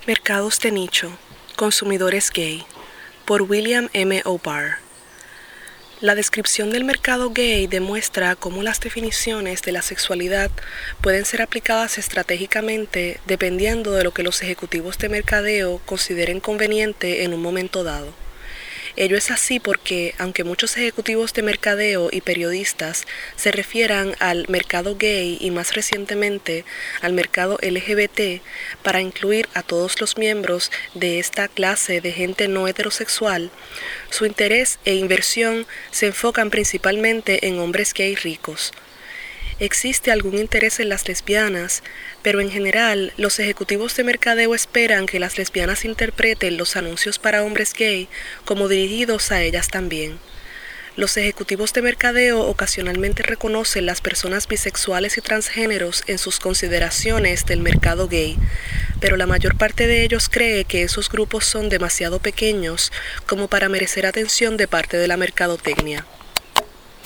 Mercados de nicho, consumidores gay, por William M. O'Barr. La descripción del mercado gay demuestra cómo las definiciones de la sexualidad pueden ser aplicadas estratégicamente dependiendo de lo que los ejecutivos de mercadeo consideren conveniente en un momento dado. Ello es así porque, aunque muchos ejecutivos de mercadeo y periodistas se refieran al mercado gay y más recientemente al mercado LGBT para incluir a todos los miembros de esta clase de gente no heterosexual, su interés e inversión se enfocan principalmente en hombres gay ricos. Existe algún interés en las lesbianas, pero en general los ejecutivos de mercadeo esperan que las lesbianas interpreten los anuncios para hombres gay como dirigidos a ellas también. Los ejecutivos de mercadeo ocasionalmente reconocen las personas bisexuales y transgéneros en sus consideraciones del mercado gay, pero la mayor parte de ellos cree que esos grupos son demasiado pequeños como para merecer atención de parte de la mercadotecnia.